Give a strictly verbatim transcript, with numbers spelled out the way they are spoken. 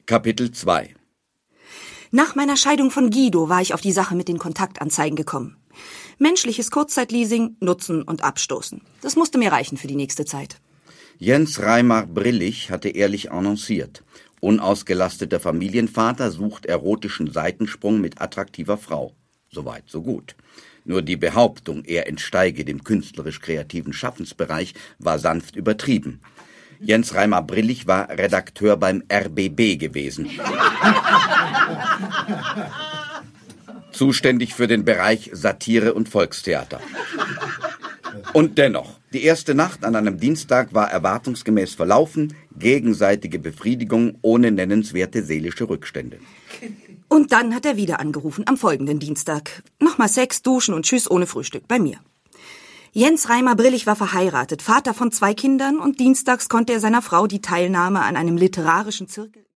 Kapitel zwei. Nach meiner Scheidung von Guido war ich auf die Sache mit den Kontaktanzeigen gekommen. Menschliches Kurzzeitleasing, Nutzen und Abstoßen. Das musste mir reichen für die nächste Zeit. Jens Reimar Brillig hatte ehrlich annonciert. Unausgelasteter Familienvater sucht erotischen Seitensprung mit attraktiver Frau. Soweit, so gut. Nur die Behauptung, er entsteige dem künstlerisch-kreativen Schaffensbereich, war sanft übertrieben. Jens Reimar Brillig war Redakteur beim R B B gewesen. Zuständig für den Bereich Satire und Volkstheater. Und dennoch, die erste Nacht an einem Dienstag war erwartungsgemäß verlaufen, gegenseitige Befriedigung ohne nennenswerte seelische Rückstände. Und dann hat er wieder angerufen, am folgenden Dienstag. Nochmal Sex, Duschen und Tschüss ohne Frühstück, bei mir. Jens Reimar Brillig war verheiratet, Vater von zwei Kindern und dienstags konnte er seiner Frau die Teilnahme an einem literarischen Zirkel